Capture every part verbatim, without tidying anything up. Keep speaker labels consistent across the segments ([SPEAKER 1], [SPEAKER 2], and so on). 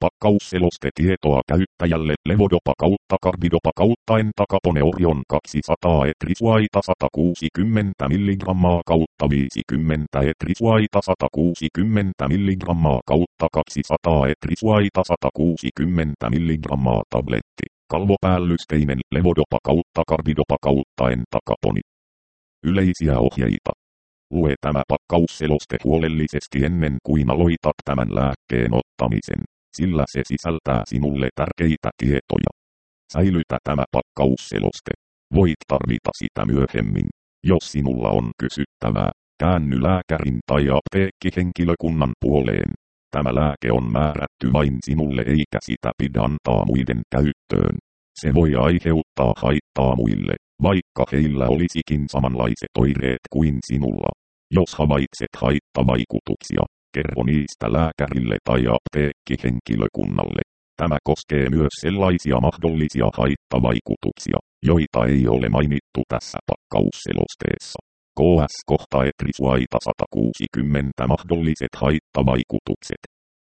[SPEAKER 1] Pakkausseloste tietoa käyttäjälle levodopa kautta carbidopa kautta entacapone Orion kaksisataa etrisuaita sata kuusikymmentä milligrammaa kautta viisikymmentä etrisuaita sata kuusikymmentä milligrammaa kautta kaksisataa etrisuaita sata kuusikymmentä milligrammaa tabletti. Kalvopäällysteinen levodopa kautta carbidopa kautta entacaponi. Yleisiä ohjeita. Lue tämä pakkausseloste huolellisesti ennen kuin aloitat tämän lääkkeen ottamisen, sillä se sisältää sinulle tärkeitä tietoja. Säilytä tämä pakkausseloste. Voit tarvita sitä myöhemmin. Jos sinulla on kysyttävää, käänny lääkärin tai apteekkihenkilökunnan puoleen. Tämä lääke on määrätty vain sinulle eikä sitä pidä antaa muiden käyttöön. Se voi aiheuttaa haittaa muille, vaikka heillä olisikin samanlaiset oireet kuin sinulla. Jos havaitset haittavaikutuksia, kerro niistä lääkärille tai apteekkihenkilökunnalle. Tämä koskee myös sellaisia mahdollisia haittavaikutuksia, joita ei ole mainittu tässä pakkausselosteessa. K S kohta etrisuaita sata kuusikymmentä mahdolliset haittavaikutukset.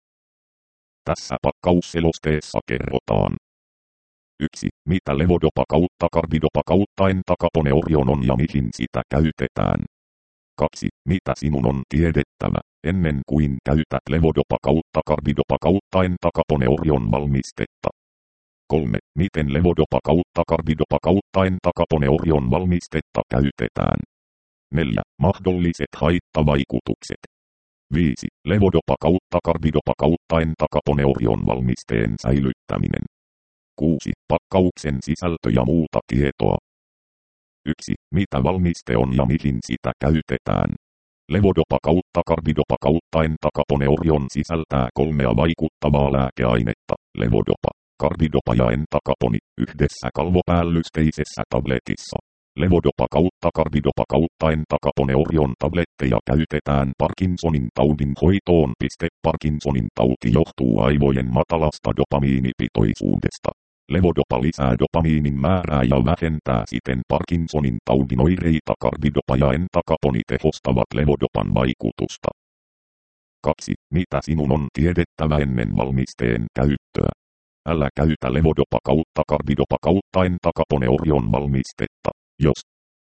[SPEAKER 1] Tässä pakkausselosteessa kerrotaan. yksi. Mitä levodopa kautta carbidopa kautta entacapone Orion on ja mihin sitä käytetään. kaksi. Mitä sinun on tiedettävä, ennen kuin käytät levodopa kautta carbidopa kautta entacapone Orion valmistetta. kolme. Miten levodopa kautta carbidopa kautta entacapone Orion valmistetta käytetään. neljä. Mahdolliset haittavaikutukset. viisi. Levodopa kautta carbidopa kautta entacapone Orion valmisteen säilyttäminen. kuusi. Pakkauksen sisältö ja muuta tietoa. yksi. Mitä valmiste on ja mihin sitä käytetään. Levodopa kautta carbidopa kautta entacapone Orion sisältää kolmea vaikuttavaa lääkeainetta, levodopa, carbidopa ja entacaponi, yhdessä kalvopäällysteisessä tabletissa. Levodopa kautta carbidopa kautta entacapone Orion tabletteja käytetään Parkinsonin taudin hoitoon. Parkinsonin tauti johtuu aivojen matalasta dopamiinipitoisuudesta. Levodopa lisää dopamiinin määrää ja vähentää siten Parkinsonin taudin oireita. Carbidopa ja entacaponi tehostavat levodopan vaikutusta. kaksi. Mitä sinun on tiedettävä ennen valmisteen käyttöä? Älä käytä levodopa kautta carbidopa kautta entacapone Orion valmistetta, jos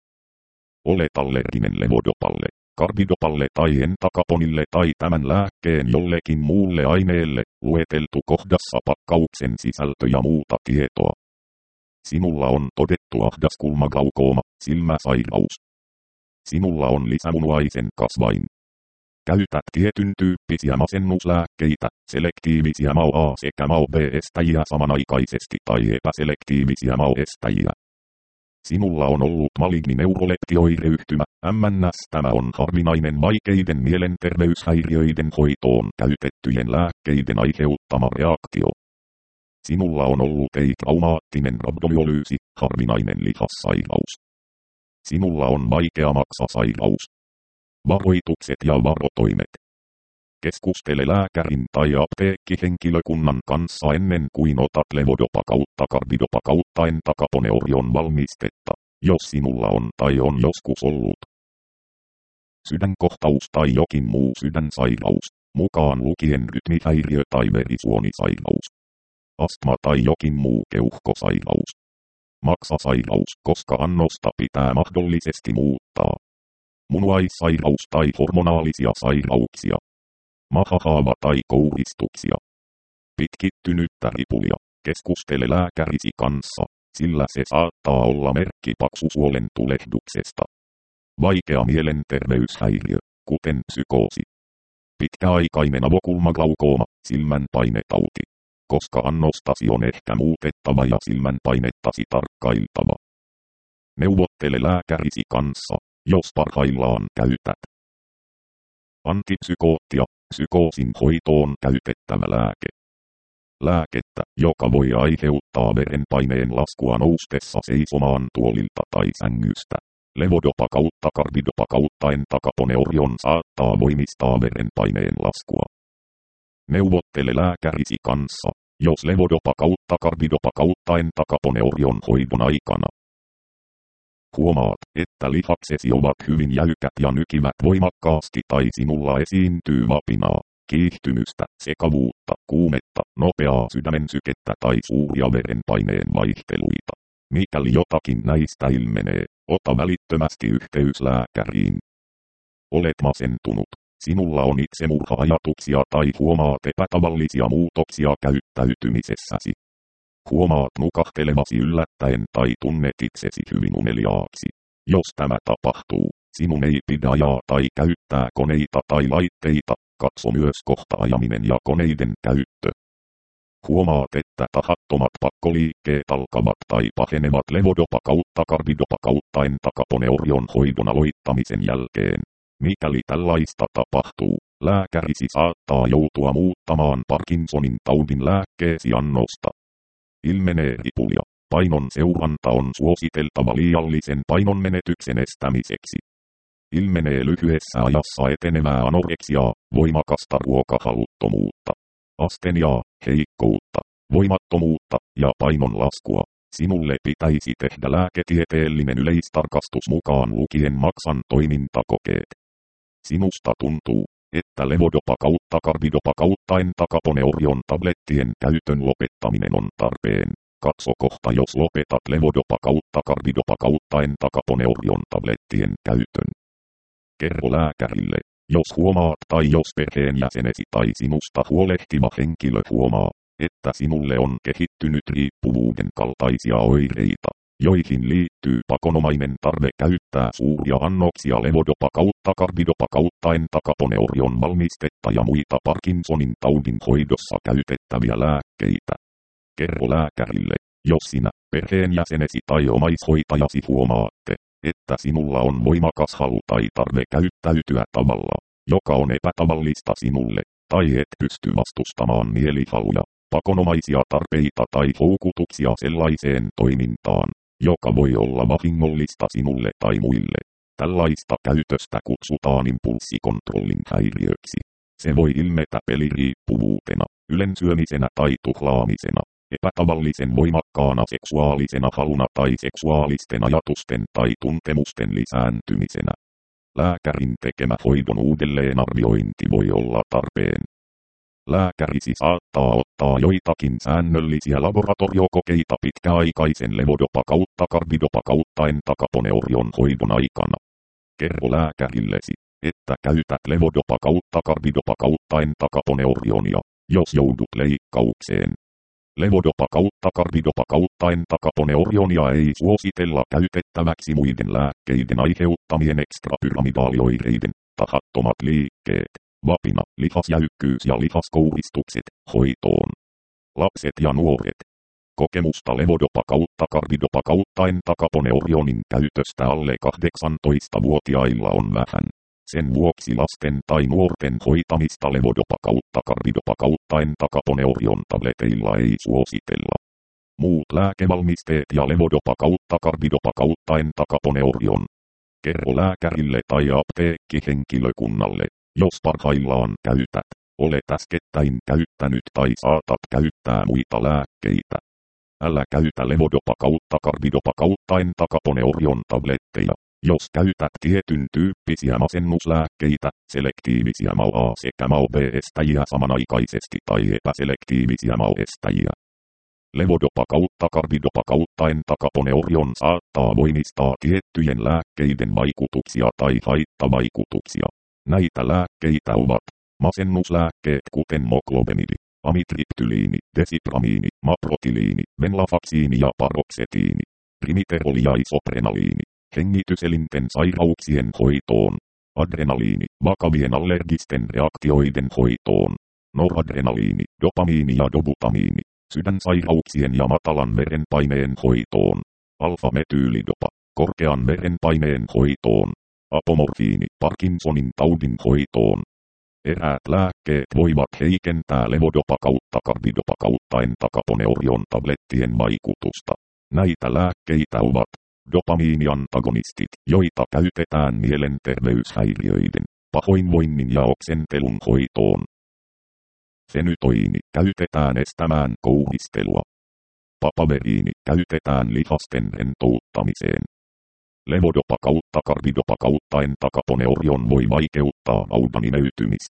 [SPEAKER 1] olet allerginen levodopalle, carbidopalle tai entacaponille tai tämän lääkkeen jollekin muulle aineelle, lueteltu kohdassa pakkauksen sisältö ja muuta tietoa. Sinulla on todettu ahdaskulmaglaukoma, silmäsairaus. Sinulla on lisämunuaisen kasvain. Käytät tietyn tyyppisiä masennuslääkkeitä, selektiivisiä M A O A sekä M A O B-estäjiä samanaikaisesti tai epäselektiivisiä M A O-estäjiä. Sinulla on ollut maligni neuroleptioireyhtymä, M N S. Tämä on harvinainen vaikeiden mielenterveyshäiriöiden hoitoon käytettyjen lääkkeiden aiheuttama reaktio. Sinulla on ollut ei-traumaattinen rabdomyolyysi, harvinainen lihassairaus. Sinulla on vaikea maksasairaus. Varoitukset ja varotoimet. Keskustele lääkärin tai apteekkihenkilökunnan kanssa ennen kuin otat levodopa kautta carbidopa kautta entacapone Orion valmistetta, jos sinulla on tai on joskus ollut sydänkohtaus tai jokin muu sydänsairaus, mukaan lukien rytmihäiriö tai verisuonisairaus, astma tai jokin muu keuhkosairaus, maksasairaus, koska annosta pitää mahdollisesti muuttaa, munuaissairaus tai hormonaalisia sairauksia, mahahaava tai kouristuksia, pitkittynyttä ripulia. Keskustele lääkärisi kanssa, sillä se saattaa olla merkki paksusuolen tulehduksesta. Vaikea mielenterveyshäiriö, kuten psykoosi. Pitkäaikainen avokulmaglaukoma, silmänpainetauti. Koska annostasi on ehkä muutettava ja silmänpainettasi tarkkailtava. Neuvottele lääkärisi kanssa, jos parhaillaan käytät antipsykoottia, psykoosin hoitoon käytettävä lääke. Lääkettä, joka voi aiheuttaa verenpaineen laskua noustessa seisomaan tuolilta tai sängystä. Levodopa kautta carbidopa kautta entacapone Orion saattaa voimistaa verenpaineen laskua. Neuvottele lääkärisi kanssa, jos levodopa kautta carbidopa kautta entacapone Orion hoidon aikana huomaat, että lihaksesi ovat hyvin jäykät ja nykivät voimakkaasti tai sinulla esiintyy vapinaa, kiihtymystä, sekavuutta, kuumetta, nopeaa sydämensykettä tai suuria verenpaineen vaihteluita. Mikäli jotakin näistä ilmenee, ota välittömästi yhteys lääkäriin. Olet masentunut. Sinulla on itsemurha-ajatuksia tai huomaat epätavallisia muutoksia käyttäytymisessäsi. Huomaat nukahtelevasi yllättäen tai tunnet itsesi hyvin uneliaaksi. Jos tämä tapahtuu, sinun ei pidä ajaa tai käyttää koneita tai laitteita, katso myös kohta ajaminen ja koneiden käyttö. Huomaat, että tahattomat pakkoliikkeet alkavat tai pahenevat levodopa kautta karbidopa kautta entakaponeorion hoidon aloittamisen jälkeen. Mikäli tällaista tapahtuu, lääkärisi saattaa joutua muuttamaan Parkinsonin taudin lääkkeesi annosta. Ilmenee ripulia. Painon seuranta on suositeltava liiallisen painonmenetyksen estämiseksi. Ilmenee lyhyessä ajassa etenevää anoreksiaa, voimakasta ruokahaluttomuutta, asteniaa, heikkoutta, voimattomuutta ja painon laskua. Sinulle pitäisi tehdä lääketieteellinen yleistarkastus mukaan lukien maksan toimintakokeet. Sinusta tuntuu, että levodopa kautta karbidopa kautta entakaponeorion tablettien käytön lopettaminen on tarpeen. Katso kohta, jos lopetat levodopa kautta karbidopa kautta entakaponeorion tablettien käytön. Kerro lääkärille, jos huomaat tai jos perheenjäsenesi tai sinusta huolehtiva henkilö huomaa, että sinulle on kehittynyt riippuvuuden kaltaisia oireita, joihin liittyy pakonomainen tarve käyttää suuria annoksia levodopa kautta karbidopa kautta entakaponeorion valmistetta ja muita Parkinsonin taudin hoidossa käytettäviä lääkkeitä. Kerro lääkärille, jos sinä, perheenjäsenesi tai omaishoitajasi huomaatte, että sinulla on voimakas halu tai tarve käyttäytyä tavalla, joka on epätavallista sinulle, tai et pysty vastustamaan mielihaluja, pakonomaisia tarpeita tai houkutuksia sellaiseen toimintaan, joka voi olla vahingollista sinulle tai muille. Tällaista käytöstä kutsutaan impulssikontrollin häiriöksi. Se voi ilmetä peliriippuvuutena, ylensyömisenä tai tuhlaamisena, epätavallisen voimakkaana seksuaalisena haluna tai seksuaalisten ajatusten tai tuntemusten lisääntymisenä. Lääkärin tekemä hoidon uudelleenarviointi voi olla tarpeen. Lääkärisi saattaa ottaa joitakin säännöllisiä laboratoriokokeita pitkäaikaisen levodopa kautta karbidopa kautta entakaponeorion hoidon aikana. Kerro lääkärillesi, että käytät levodopa kautta karbidopa kautta entakaponeorionia, jos joudut leikkaukseen. Levodopa kautta karbidopa kautta entakaponeorionia ei suositella käytettäväksi muiden lääkkeiden aiheuttamien ekstrapyramidaalioireiden, tahattomat liikkeet, vapina, lihasjäykkyys ja lihaskouristukset, hoitoon. Lapset ja nuoret. Kokemusta levodopa kautta karbidopa kautta entakaponeorionin käytöstä alle kahdeksantoistavuotiailla on vähän. Sen vuoksi lasten tai nuorten hoitamista levodopa kautta karbidopa kautta entakaponeorion tableteilla ei suositella. Muut lääkevalmisteet ja levodopa kautta karbidopa kautta entakaponeorion. Kerro lääkärille tai apteekkihenkilökunnalle, jos parhaillaan käytät, olet äskettäin käyttänyt tai saatat käyttää muita lääkkeitä. Älä käytä levodopa kautta karbidopa kautta entakaponeorion tabletteja. Jos käytät tietyn tyyppisiä masennuslääkkeitä, selektiivisiä M A O A sekä M A O B-estäjiä samanaikaisesti tai epäselektiivisiä M A O-estäjiä. Levodopa kautta karbidopa kautta entakaponeorion saattaa voimistaa tiettyjen lääkkeiden vaikutuksia tai haittavaikutuksia. Näitä lääkkeitä ovat masennuslääkkeet kuten moklobenidi, amitriptyliini, desipramiini, maprotiliini, venlafaksiini ja paroksetiini, primiteroli ja isoprenaliini. Hengityselinten sairauksien hoitoon, adrenaliini, vakavien allergisten reaktioiden hoitoon, noradrenaliini, dopamiini ja dobutamiini, sydänsairauksien ja matalan verenpaineen hoitoon, alfa-metyylidopa, korkean verenpaineen hoitoon, apomorfiini, Parkinsonin taudin hoitoon. Eräät lääkkeet voivat heikentää levodopa kautta karbidopa kautta entakaponeorion tablettien vaikutusta. Näitä lääkkeitä ovat dopamiiniantagonistit, joita käytetään mielenterveyshäiriöiden, pahoinvoinnin ja oksentelun hoitoon. Fenytoini käytetään estämään kouhistelua. Papaveriini käytetään lihasten rentouttamiseen. Levodopa kautta karbidopa kautta entakaponeorion voi vaikeuttaa vauvan imeytymistä.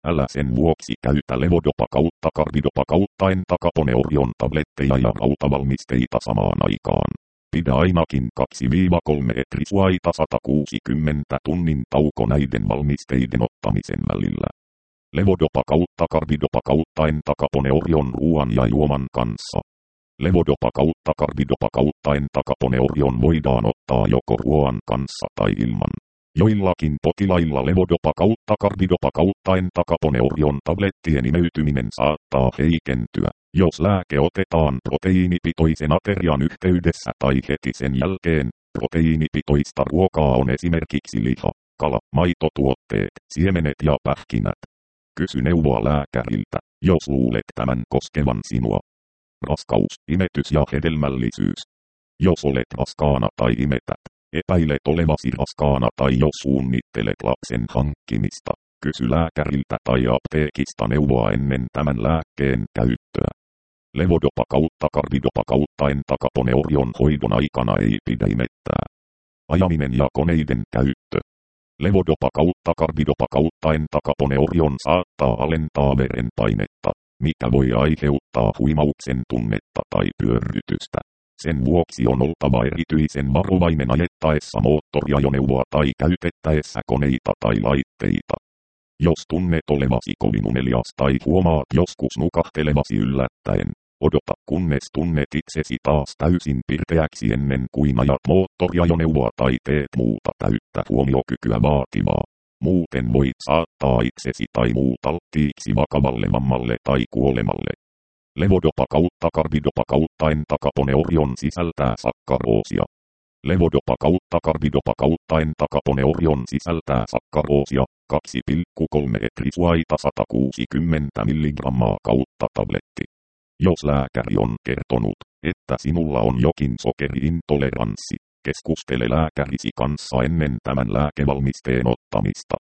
[SPEAKER 1] Älä sen vuoksi käytä levodopa kautta karbidopa kautta entakaponeorion tabletteja ja rautavalmisteita samaan aikaan. Pidä ainakin kaksi kolme etrisuaita sata kuusikymmentä tunnin tauko näiden valmisteiden ottamisen välillä. Levodopa kautta karbidopa kautta entakaponeorion ruoan ja juoman kanssa. Levodopa kautta karbidopa kautta entakaponeorion voidaan ottaa joko ruoan kanssa tai ilman. Joillakin potilailla levodopa kautta karbidopa kautta entakaponeorion tablettien imeytyminen saattaa heikentyä, jos lääke otetaan proteiinipitoisen aterian yhteydessä tai heti sen jälkeen. Proteiinipitoista ruokaa on esimerkiksi liha, kala, maitotuotteet, siemenet ja pähkinät. Kysy neuvoa lääkäriltä, jos luulet tämän koskevan sinua. Raskaus, imetys ja hedelmällisyys. Jos olet raskaana tai imetät, epäilet olevasi raskaana tai jos suunnittelet lapsen hankkimista, kysy lääkäriltä tai apteekista neuvoa ennen tämän lääkkeen käyttöä. Levodopa kautta karbidopa kautta entakaponeorion hoidon aikana ei pidä imettää. Ajaminen ja koneiden käyttö. Levodopa kautta karbidopa kautta entakaponeorion saattaa alentaa verenpainetta, mikä voi aiheuttaa huimauksen tunnetta tai pyörrytystä. Sen vuoksi on oltava erityisen varovainen ajettaessa moottoriajoneuvoa tai käytettäessä koneita tai laitteita. Jos tunnet olevasi kovin unelias tai huomaat joskus nukahtelevasi yllättäen, odota kunnes tunnet itsesi taas täysin pirteäksi ennen kuin ajat moottoriajoneuvoa tai teet muuta täyttä huomiokykyä vaativaa. Muuten voit saattaa itsesi tai muut alttiiksi vakavalle vammalle tai kuolemalle. Levodopa kautta karbidopa kautta entakaponeorion sisältää sakkaroosia. Levodopa kautta karbidopa kautta entakaponeorion sisältää sakkaroosia, kaksi pilkku kolme etrisuaita sata kuusikymmentä milligrammaa kautta tabletti. Jos lääkäri on kertonut, että sinulla on jokin sokeriintoleranssi, keskustele lääkärisi kanssa ennen tämän lääkevalmisteen ottamista.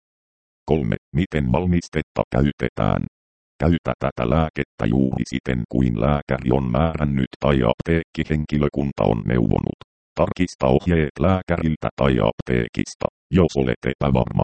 [SPEAKER 1] kolme. Miten valmistetta käytetään? Käytä tätä lääkettä juuri siten kuin lääkäri on määrännyt tai apteekkihenkilökunta on neuvonut. Tarkista ohjeet lääkäriltä tai apteekista, jos olet epävarma.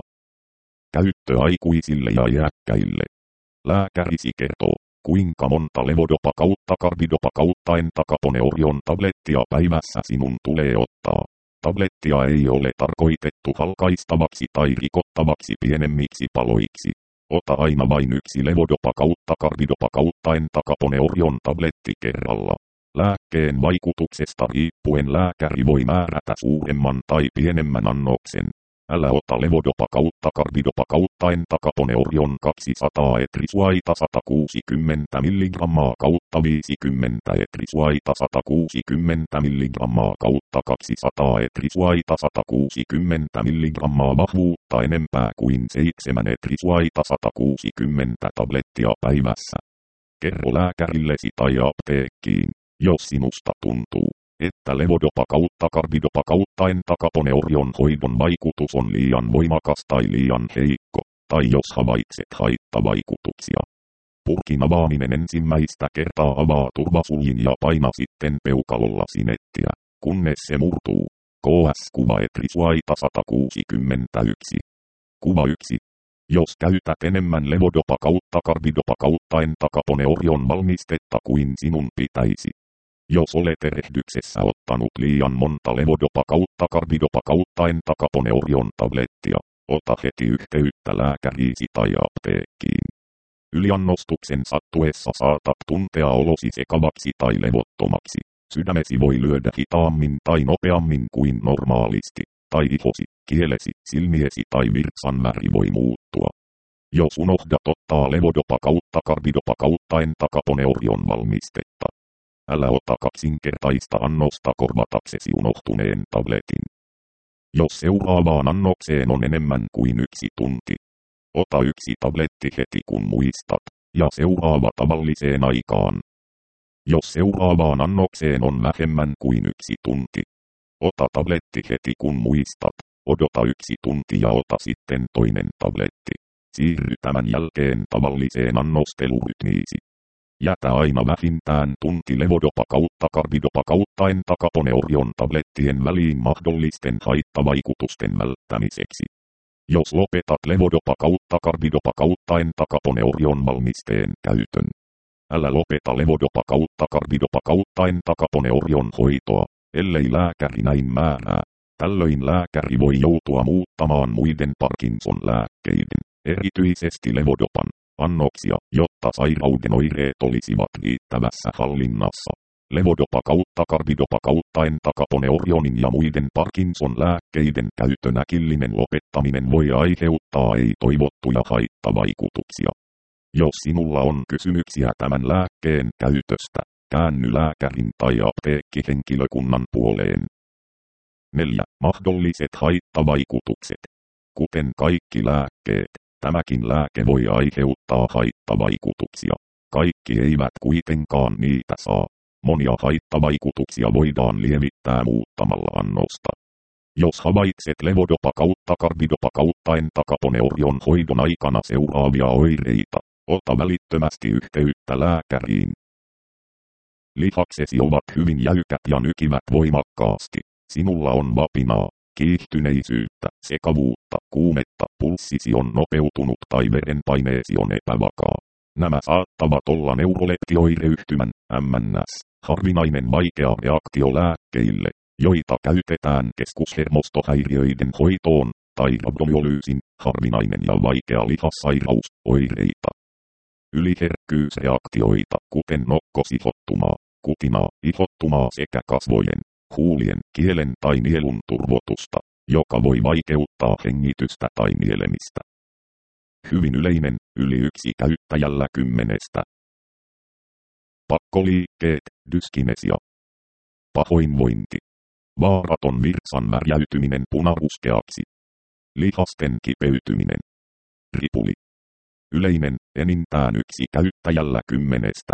[SPEAKER 1] Käyttö aikuisille ja iäkkäille. Lääkärisi kertoo, kuinka monta levodopa kautta karbidopa kautta entakaponeorion tablettia päivässä sinun tulee ottaa. Tablettia ei ole tarkoitettu halkaistavaksi tai rikottavaksi pienemmiksi paloiksi. Ota aina vain yksi levodopa kautta karbidopa kautta entakaponeorion tabletti kerralla. Lääkkeen vaikutuksesta riippuen lääkäri voi määrätä suuremman tai pienemmän annoksen. Älä ota levodopa kautta karbidopa kautta entakaponeorion kaksisataa etrisuaita sata kuusikymmentä milligrammaa kautta viisikymmentä etrisuaita sata kuusikymmentä milligrammaa kautta kaksisataa etrisuaita sata kuusikymmentä milligrammaa vahvuutta enempää kuin seitsemän etrisuaita sata kuusikymmentä tablettia päivässä. Kerro lääkärillesi tai apteekkiin, jos sinusta tuntuu, että levodopa kautta karbidopa kautta entakaponeorion hoidon vaikutus on liian voimakas tai liian heikko, tai jos havaitset haittavaikutuksia. Purkin avaaminen ensimmäistä kertaa avaa turvasuljin ja paina sitten peukalolla sinettiä, kunnes se murtuu. K S-kuva etrisuaita sata kuusikymmentäyksi. Kuva yksi. Jos käytät enemmän levodopa kautta karbidopa kautta entakaponeorion valmistetta kuin sinun pitäisi. Jos olet erehdyksessä ottanut liian monta levodopa kautta karbidopa kautta entakaponeorion tablettia, ota heti yhteyttä lääkäriisi tai apteekkiin. Yliannostuksen sattuessa saatat tuntea olosi sekavaksi tai levottomaksi. Sydämesi voi lyödä hitaammin tai nopeammin kuin normaalisti, tai ihosi, kielesi, silmiesi tai virtsan väri voi muuttua. Jos unohdat ottaa levodopa kautta karbidopa kautta entakaponeorion valmistetta, älä ota kaksinkertaista annosta korvataksesi unohtuneen tabletin. Jos seuraavaan annokseen on enemmän kuin yksi tunti, ota yksi tabletti heti kun muistat, ja seuraava tavalliseen aikaan. Jos seuraavaan annokseen on vähemmän kuin yksi tunti, ota tabletti heti kun muistat, odota yksi tunti ja ota sitten toinen tabletti. Siirry tämän jälkeen tavalliseen annostelurytmiisi. Jätä aina vähintään tunti levodopa kautta karbidopa kautta entakaponeorion tablettien väliin mahdollisten haittavaikutusten välttämiseksi. Jos lopetat levodopa kautta karbidopa kautta entakaponeorion valmisteen käytön. Älä lopeta levodopa kautta karbidopa kautta entakaponeorion hoitoa, ellei lääkäri näin määrää. Tällöin lääkäri voi joutua muuttamaan muiden Parkinson-lääkkeiden, erityisesti levodopan, annoksia, jotta sairauden oireet olisivat riittävässä hallinnassa. Levodopa kautta karbidopa kautta entakaponeorionin ja muiden Parkinson-lääkkeiden käytön äkillinen lopettaminen voi aiheuttaa ei-toivottuja haittavaikutuksia. Jos sinulla on kysymyksiä tämän lääkkeen käytöstä, käänny lääkärin tai apteekkihenkilökunnan puoleen. neljä. Mahdolliset haittavaikutukset. Kuten kaikki lääkkeet, tämäkin lääke voi aiheuttaa haittavaikutuksia. Kaikki eivät kuitenkaan niitä saa. Monia haittavaikutuksia voidaan lievittää muuttamalla annosta. Jos havaitset levodopa kautta karbidopa kautta entakaponeorion hoidon aikana seuraavia oireita, ota välittömästi yhteyttä lääkäriin. Lihaksesi ovat hyvin jäykät ja nykivät voimakkaasti. Sinulla on vapinaa, kiihtyneisyyttä, sekavuutta, kuumetta, pulssisi on nopeutunut tai verenpaineesi on epävakaa. Nämä saattavat olla neuroleptioireyhtymän, M N S, harvinainen vaikea reaktio lääkkeille, joita käytetään keskushermostohäiriöiden hoitoon, tai rabdomyolyysin, harvinainen ja vaikea lihassairaus, oireita. Yliherkkyysreaktioita, kuten nokkosihottumaa, kutinaa, ihottumaa sekä kasvojen, huulien, kielen tai nielun turvotusta, joka voi vaikeuttaa hengitystä tai nielemistä. Hyvin yleinen, yli yksi käyttäjällä kymmenestä. Pakkoliikkeet, dyskinesia. Pahoinvointi. Vaaraton virtsan värjäytyminen punaruskeaksi. Lihasten kipeytyminen. Ripuli. Yleinen, enintään yksi käyttäjällä kymmenestä.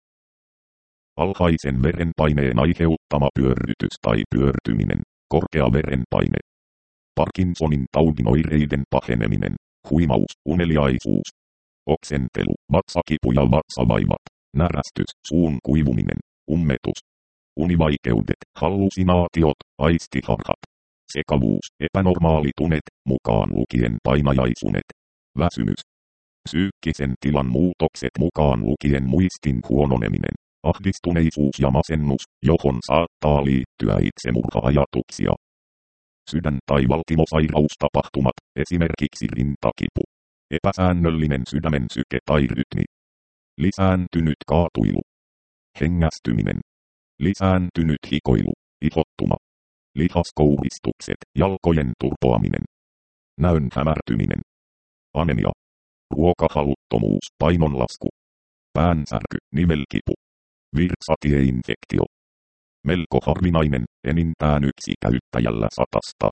[SPEAKER 1] Alhaisen verenpaineen aiheuttama pyörrytys tai pyörtyminen, korkea verenpaine. Parkinsonin taudin oireiden paheneminen, huimaus, uneliaisuus. Oksentelu, vatsakipu ja vatsavaivat, närästys, suun kuivuminen, ummetus. Univaikeudet, hallusinaatiot, aistiharhat. Sekavuus, epänormaalitunet, mukaan lukien painajaisunet. Väsymys. Psyykkisen tilan muutokset mukaan lukien muistin huononeminen. Ahdistuneisuus ja masennus, johon saattaa liittyä itsemurha-ajatuksia. Sydän- tai valtimosairaustapahtumat, esimerkiksi rintakipu. Epäsäännöllinen sydämen syke tai rytmi. Lisääntynyt kaatuilu. Hengästyminen. Lisääntynyt hikoilu, ihottuma. Lihaskouristukset, jalkojen turpoaminen. Näön hämärtyminen. Anemia. Ruokahaluttomuus, painonlasku. Päänsärky, nivelkipu. Virtsatieinfektio. Melko harvinainen, enintään yksi käyttäjällä satasta.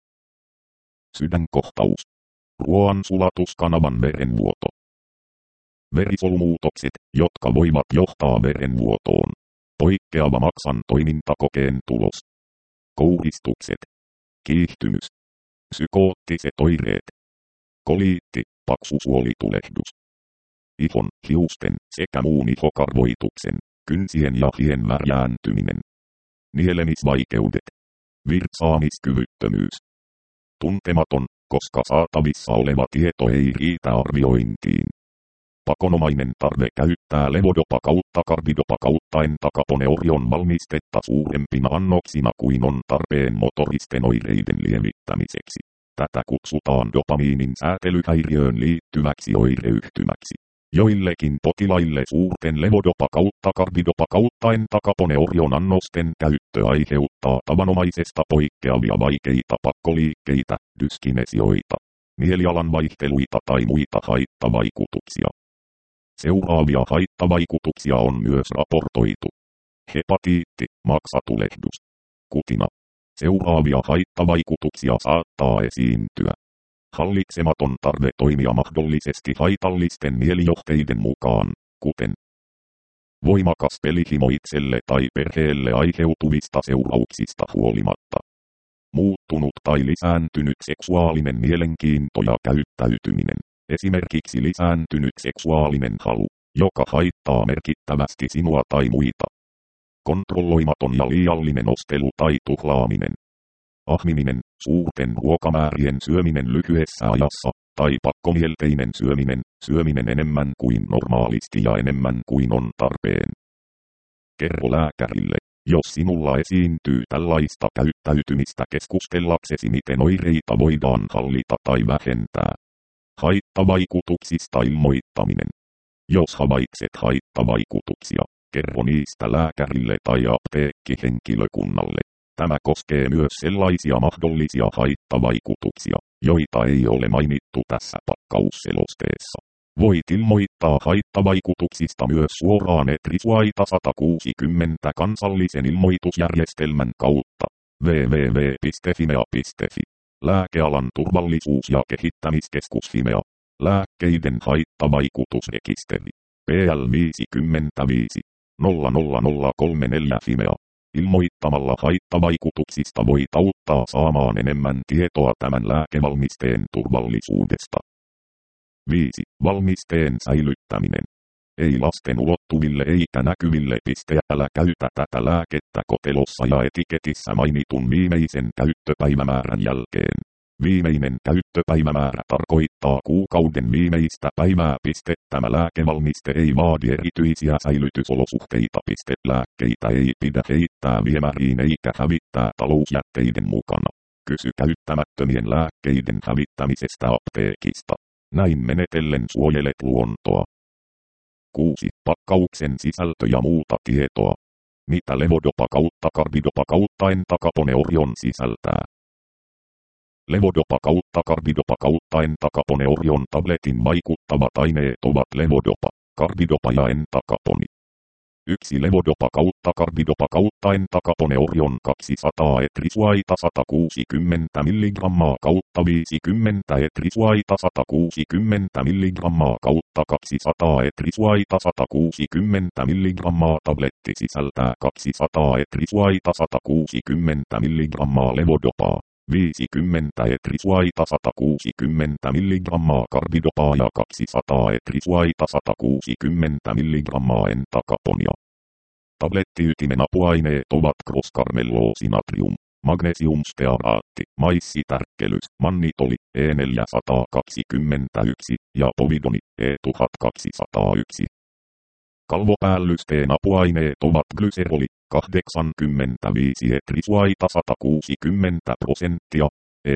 [SPEAKER 1] Sydänkohtaus. Ruoansulatuskanavan verenvuoto. Verisolumuutokset, jotka voivat johtaa verenvuotoon. Poikkeava maksan toimintakokeen tulos. Kouristukset. Kiihtymys. Psykoottiset oireet. Koliitti, paksusuolitulehdus. Ihon, hiusten sekä muun ihokarvoituksen, kynsien ja hien värjääntyminen. Nielemisvaikeudet. Virtsaamiskyvyttömyys. Tuntematon, koska saatavissa oleva tieto ei riitä arviointiin. Pakonomainen tarve käyttää levodopa kautta karbidopa kautta entakaponeorion valmistetta suurempina annoksina kuin on tarpeen motoristen oireiden lievittämiseksi. Tätä kutsutaan dopamiinin säätelyhäiriöön liittyväksi oireyhtymäksi. Joillekin potilaille suurten levodopa kautta karbidopa kautta entakaponeorion annosten käyttö aiheuttaa tavanomaisesta poikkeavia vaikeita pakkoliikkeitä, dyskinesioita, mielialan vaihteluita tai muita haittavaikutuksia. Seuraavia haittavaikutuksia on myös raportoitu. Hepatiitti, maksatulehdus, kutina. Seuraavia haittavaikutuksia saattaa esiintyä. Hallitsematon tarve toimia mahdollisesti haitallisten mielijohteiden mukaan, kuten voimakas pelihimo itselle tai perheelle aiheutuvista seurauksista huolimatta. Muuttunut tai lisääntynyt seksuaalinen mielenkiinto ja käyttäytyminen, esimerkiksi lisääntynyt seksuaalinen halu, joka haittaa merkittävästi sinua tai muita. Kontrolloimaton ja liiallinen ostelu tai tuhlaaminen. ahmiminen, suurten ruokamäärien syöminen lyhyessä ajassa, tai pakkomielteinen syöminen, syöminen enemmän kuin normaalisti ja enemmän kuin on tarpeen. Kerro lääkärille, jos sinulla esiintyy tällaista käyttäytymistä keskustellaksesi, miten oireita voidaan hallita tai vähentää. Haittavaikutuksista ilmoittaminen. Jos havaitset haittavaikutuksia, kerro niistä lääkärille tai apteekkihenkilökunnalle. Tämä koskee myös sellaisia mahdollisia haittavaikutuksia, joita ei ole mainittu tässä pakkausselosteessa. Voit ilmoittaa haittavaikutuksista myös suoraan ETRISUAITA sata kuusikymmentä kansallisen ilmoitusjärjestelmän kautta. double-u double-u double-u piste fimea piste fi. Lääkealan turvallisuus- ja kehittämiskeskus Fimea. Lääkkeiden haittavaikutusrekisteri. P L viisikymmentäviisi nolla nolla nolla kolme neljä Fimea. Ilmoittamalla haittavaikutuksista voit auttaa saamaan enemmän tietoa tämän lääkevalmisteen turvallisuudesta. viisi. Valmisteen säilyttäminen. Ei lasten ulottuville eikä näkyville piste. Älä käytä tätä lääkettä kotelossa ja etiketissä mainitun viimeisen käyttöpäivämäärän jälkeen. Viimeinen käyttöpäivämäärä tarkoittaa kuukauden viimeistä päivää. Piste. Tämä lääkevalmiste ei vaadi erityisiä säilytysolosuhteita. Piste. Lääkkeitä ei pidä heittää viemäriin eikä hävittää talousjätteiden mukana. Kysy käyttämättömien lääkkeiden hävittämisestä apteekista. Näin menetellen suojelet luontoa. kuusi. Pakkauksen sisältö ja muuta tietoa. Mitä levodopa kautta karbidopa kautta entacapone Orion sisältää? Levodopa kautta karbidopa kautta entacapone Orion tabletin vaikuttavat aineet ovat levodopa, karbidopa ja entacapone. yksi. Levodopa kautta karbidopa kautta entacapone Orion kaksisataa ETRISUAITA sata kuusikymmentä milligrammaa kautta viisikymmentä ETRISUAITA sata kuusikymmentä milligrammaa kautta kaksisataa ETRISUAITA sata kuusikymmentä milligrammaa tabletti sisältää kaksisataa ETRISUAITA sata kuusikymmentä milligrammaa levodopaa, viisikymmentä ETRISUAITA sata kuusikymmentä milligrammaa karbidopaa ja kaksisataa ETRISUAITA sata kuusikymmentä milligrammaa entakaponia. Tablettiytimen apuaineet ovat crosscarmelloosi-natrium, magnesiumstearaatti, maissitärkkelys, mannitoli, E neljäsataakaksikymmentäyksi ja povidoni, E tuhatkaksisataayksi. Kalvopäällysten apuaineet ovat glyseroli, kahdeksankymmentäviisi ETRISUAITA sata kuusikymmentä prosenttia, E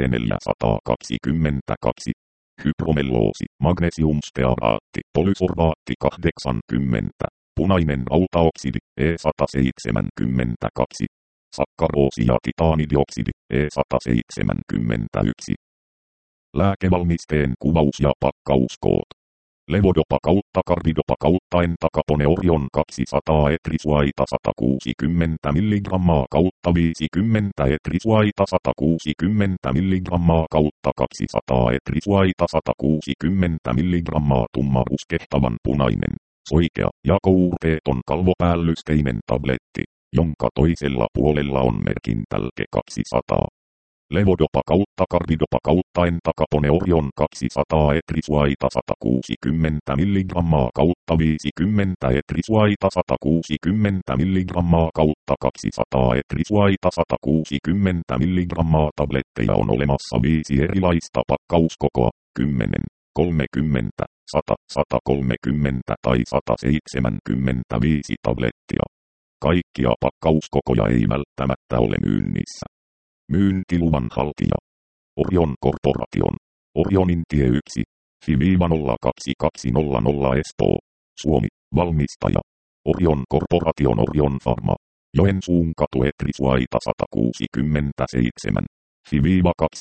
[SPEAKER 1] neljäsataakaksikymmentäkaksi. Hypromelloosi, magnesiumstearaatti, polysorbaatti kahdeksankymmentä. Punainen rautaoksidi, E sata seitsemänkymmentäkaksi. Sakkaroosi ja titaanidioksidi, E sata seitsemänkymmentäyksi. Lääkevalmisteen kuvaus ja pakkauskoot. Levodopa kautta karbidopa kautta entacapone Orion kaksisataa ETRISUAITA sata kuusikymmentä milligrammaa kautta viisikymmentä ETRISUAITA sata kuusikymmentä milligrammaa kautta kaksisataa ETRISUAITA sata kuusikymmentä milligrammaa tumma ruskehtavan punainen, soikea ja kouteeton kalvopäällysteinen tabletti, jonka toisella puolella on merkintälke kaksisataa. Levodopa kautta karbidopa kautta entacapone Orion kaksisataa ETRISUAITA sata kuusikymmentä milligrammaa kautta viisikymmentä ETRISUAITA sata kuusikymmentä milligrammaa kautta kaksisataa ETRISUAITA sata kuusikymmentä milligrammaa tabletteja on olemassa viisi erilaista pakkauskokoa, kymmenen, kolmekymmentä, sata, sata kolmekymmentä tai sata seitsemänkymmentäviisi tablettia. Kaikkia pakkauskokoja ei välttämättä ole myynnissä. Myyntiluvan haltija. Orion Corporation. Orionin tie yksi. F I nolla kaksi kaksi nolla nolla Espoo. Suomi. Valmistaja. Orion Corporation Orion Pharma. Joensuun katu ETRISUAITA sata kuusikymmentäseitsemän. F I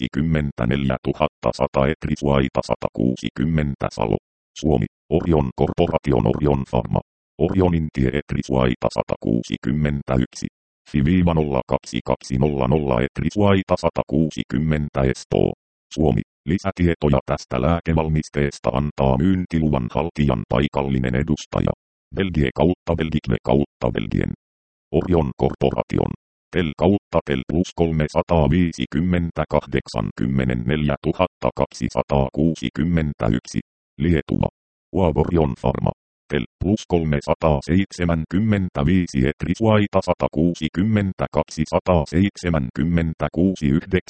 [SPEAKER 1] kaksikymmentäneljätuhattasata ETRISUAITA sata kuusikymmentä Salo. Suomi. Orion Corporation Orion Pharma. Orionin tie ETRISUAITA sata kuusikymmentäyksi. F I nolla kaksi kaksi nolla nolla ETRISUAITA sata kuusikymmentä Espoo. Suomi. Lisätietoja tästä lääkevalmisteesta antaa myyntiluvan haltijan paikallinen edustaja. Belgie kautta Belgique kautta Belgien. Orion Corporation. Tel kautta Tel plus kolmesataaviisikymmentä kahdeksankymmentäneljätuhattakaksisataakuusikymmentäyksi. Lietuva. Orion Pharma. Tel plus kolmesataaseitsemänkymmentäviisi Etriswaita sata kuusikymmentäkaksi sata seitsemänkymmentäkuusi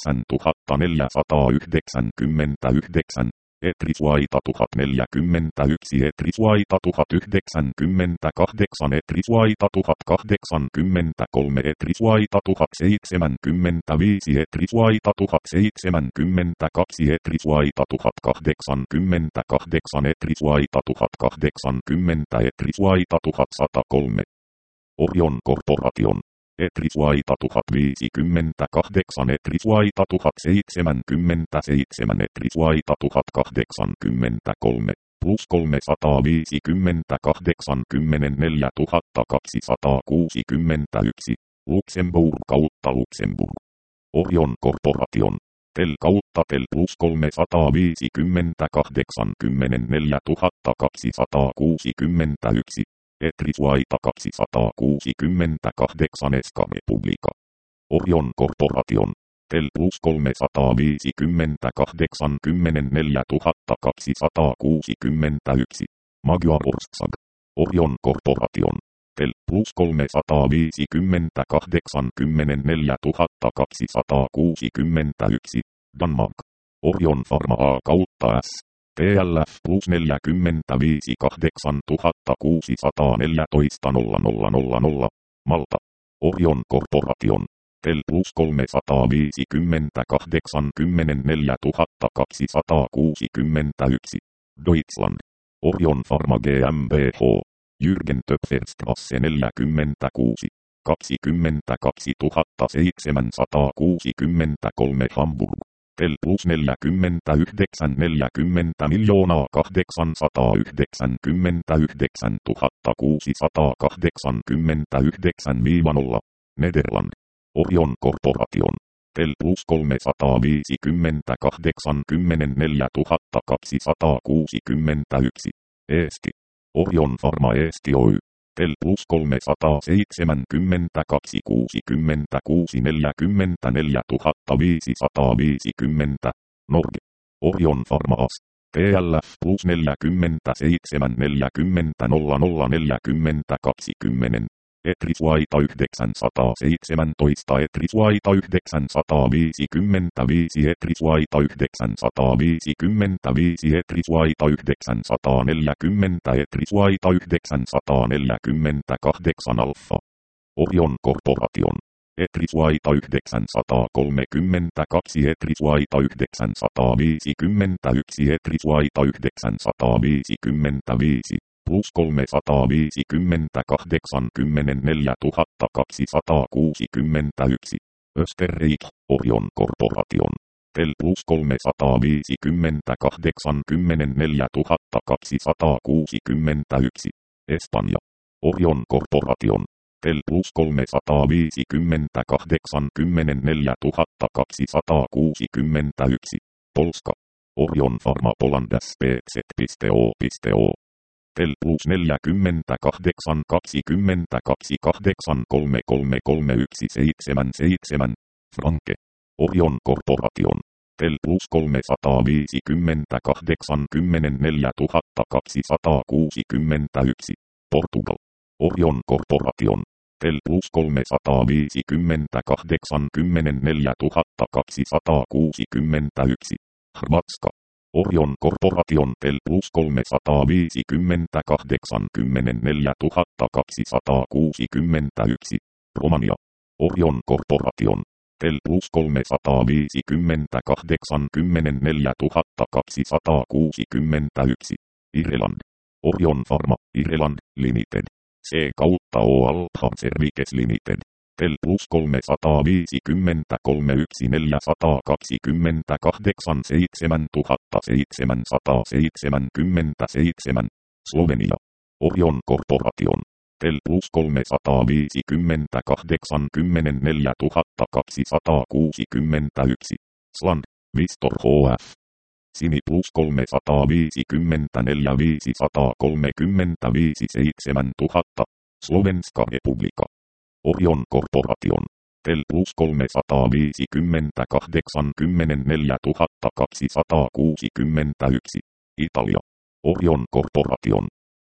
[SPEAKER 1] yhdeksäntuhattaneljäsataayhdeksänkymmentäyhdeksän. Etriswaita tuhat neljäkymmentäyksi Etriswaita tuhat yhdeksänkymmentäkahdeksan Etriswaita tuhat kahdeksankymmentäkolme Etriswaita tuhat seitsemänkymmentäviisi Etriswaita tuhat seitsemänkymmentäkaksi Etriswaita tuhat kahdeksankymmentäkahdeksan Etriswaita tuhat kahdeksankymmentä Etriswaita tuhat sata kolme. Orion Corporation. Etriswaita tuhat viisikymmentäkahdeksan Etriswaita tuhat seitsemänkymmentäseitsemän Etriswaita tuhat kahdeksankymmentäkolme plus kolmesataaviisikymmentäkahdeksan kymmenenneljä tuhatta kaksisataakuusikymmentäyksi Luxemburg kautta Luxemburg. Orion Corporation. Tel kautta Tel plus kolmesataaviisikymmentäkahdeksan kymmenenneljä tuhatta kaksisataakuusikymmentäyksi Etriswaita kaksisataakuusikymmentäkahdeksan Eska Republika. Orion Corporation. Tel plus kolmesataaviisikymmentäkahdeksan kymmenenneljä tuhatta kaksisataakuusikymmentäyksi Magyar Ország. Orion Corporation. Tel plus kolmesataaviisikymmentäkahdeksan kymmenenneljä tuhatta kaksisataakuusikymmentäyksi Danmark. Orion Pharma A kautta S. T L F plus neljäkymmentäviisi kahdeksan tuhatta kuusisataaneljätoista nolla nolla nolla nolla Malta. Orion Corporation. Tel plus kolmesataaviisikymmentäkahdeksan kymmenenneljä tuhatta kaksisataakuusikymmentäyksi Deutschland. Orion Pharma GmbH. Jürgen Töpferstrasse neljäkymmentäkuusi kaksikymmentäkaksi tuhatta seitsemänsataakuusikymmentäkolme Hamburg. Tel plus neljäkymmentäyhdeksän neljäkymmentä miljoonaa kahdeksansataayhdeksänkymmentäyhdeksän tuhatta kuusisataakahdeksankymmentäyhdeksän nolla Nederland. Orion Corporation. Tel plus kolmesataaviisikymmentäkahdeksan kymmenenneljä tuhatta kaksisataakuusikymmentäyksi Eesti. Orion Pharma Eesti Oy. Tel plus kolmesataaseitsemänkymmentäkaksi kuusikymmentäkuusi neljäkymmentäneljä tuhatta viisisataaviisikymmentä Norge. Orion Pharma A S. T L F plus neljäkymmentäseitsemän neljäkymmentä nolla nolla neljäkymmentäkaksi kymmenen Etriswaita yhdeksänsataaseitsemäntoista Etriswaita yhdeksänsataaviisikymmentäviisi Etriswaita yhdeksänsataaviisikymmentäviisi Etriswaita yhdeksänsataaneljäkymmentä Etriswaita yhdeksänsataaneljäkymmentäkahdeksan Alfa. Orion Corporation. Etriswaita yhdeksänsataakolmekymmentäkaksi Etriswaita yhdeksänsataaviisikymmentäyksi Etriswaita yhdeksänsataaviisikymmentäviisi plus kolmesataaviisikymmentäkahdeksan kymmenenneljä tuhatta kaksisataakuusikymmentäyksi Österreich. Orion Corporation. Tel plus kolmesataaviisikymmentäkahdeksan kymmenenneljä tuhatta kaksisataakuusikymmentäyksi Espanja. Orion Corporation. Tel plus kolmesataaviisikymmentäkahdeksan kymmenenneljä tuhatta kaksisataakuusikymmentäyksi Polska. Orion Pharma Poland S P Z O O. Tel plus neljäkymmentäkahdeksan kaksikymmentäkaksi kahdeksan kolme kolme kolme yksi seitsemän seitsemän Franke. Orion Corporation. Tel plus kolmesataaviisikymmentäkahdeksan kymmenenneljä tuhatta kaksisataakuusikymmentäyksi Portugal. Orion Corporation. Tel plus kolmesataaviisikymmentäkahdeksan kymmenenneljä tuhatta kaksisataakuusikymmentäyksi Hrvatska. Orion Corporation. Tel plus kolmesataaviisikymmentäkahdeksan kymmenenneljä tuhatta kaksisataakuusikymmentäyksi Romania. Orion Corporation. Tel plus kolmesataaviisikymmentäkahdeksan kymmenenneljä tuhatta kaksisataakuusikymmentäyksi Irland. Orion Pharma Ireland Limited. C kautta O Alpha Services Limited. Tel plus kolmesataaviisikymmentäkolme yksi neljäsataakaksikymmentäkahdeksan seitsemän tuhatta seitsemänsataaseitsemänkymmentäseitsemän Slovenia. Orion Corporation. Tel plus kolmesataaviisikymmentäkahdeksan kymmenenneljä tuhatta kaksisataakuusikymmentäyksi Sland Vistor H F. Sini plus kolmesataaviisikymmentäneljä viisisataakolmekymmentäviisi seitsemän tuhatta Slovenska Republika. Orion Corporation. Tel plus kolmesataaviisikymmentäkahdeksan kymmenenneljä tuhatta kaksisataakuusikymmentäyksi Italia. Orion Corporation.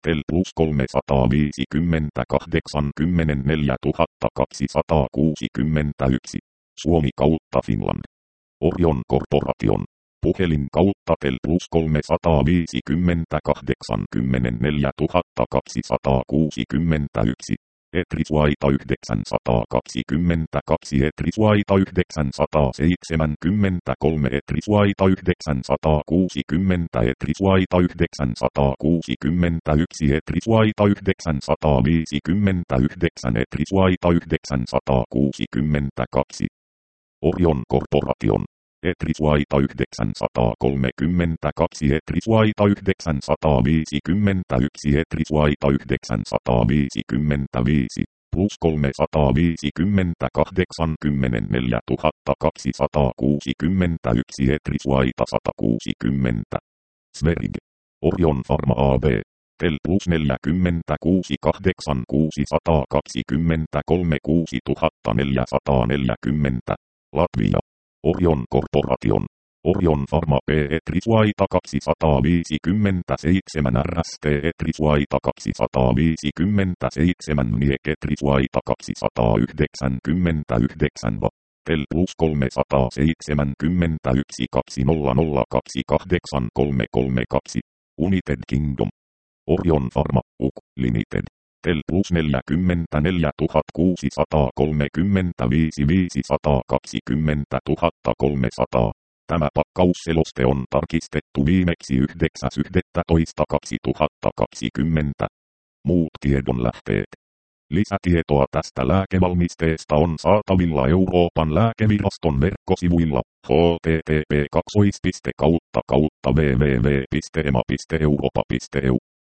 [SPEAKER 1] Tel plus kolmesataaviisikymmentäkahdeksan kymmenenneljä tuhatta kaksisataakuusikymmentäyksi. Suomi kautta Finland. Orion Corporation. Puhelin kautta Tel plus kolmesataaviisikymmentäkahdeksan kymmenenneljä tuhatta kaksisataakuusikymmentäyksi. Etrisvaita yhdeksänsataakaksikymmentäkaksi, Etrisvaita yhdeksänsataaseitsemänkymmentäkolme, Etrisvaita yhdeksänsataakuusikymmentä, Etrisvaita yhdeksänsataakuusikymmentäyksi, Etrisvaita yhdeksänsataaviisikymmentäyhdeksän, Etrisvaita yhdeksänsataakuusikymmentäkaksi. Orion Corporation. Etrisvaita yhdeksänsataakolmekymmentäkaksi, Etrisvaita yhdeksänsataaviisikymmentäyksi, Etrisvaita yhdeksänsataaviisikymmentäviisi, plus kolmesataaviisikymmentäkahdeksan kymmenenneljä tuhatta kaksisataakuusikymmentäyksi, Etrisvaita satakuusikymmentä. Sverig. Orion Pharma A B. Tel plus neljäkymmentäkuusi kahdeksan kuusisataakaksikymmentäkolme kuusituhatta neljäsataaneljäkymmentä. Latvia. Orion Corporation. Orion Pharma P. Etrisvaita kaksisataaviisikymmentäseitsemän, R S T Etrisvaita kaksisataaviisikymmentäseitsemän, N I E K Etrisvaita kaksisataayhdeksänkymmentäyhdeksän, V A. Tel plus kolmesataaseitsemänkymmentäyksi kaksituhatta kaksikymmentäkahdeksan kolmesataakolmekymmentäkaksi. United Kingdom. Orion Pharma, U K, Limited. Tel plus neljäkymmentäneljä tuhatta kuusisataakolmekymmentäviisi viisisataakaksikymmentä tuhatta kolmesataa. Tämä pakkausseloste on tarkistettu viimeksi yhdeksäs yhdestoista kaksituhattakaksikymmentä. Muut tiedonlähteet. Lisätietoa tästä lääkevalmisteesta on saatavilla Euroopan lääkeviraston verkkosivuilla h t t p kaksi piste kautta kautta w w w piste e m a piste europa piste e u.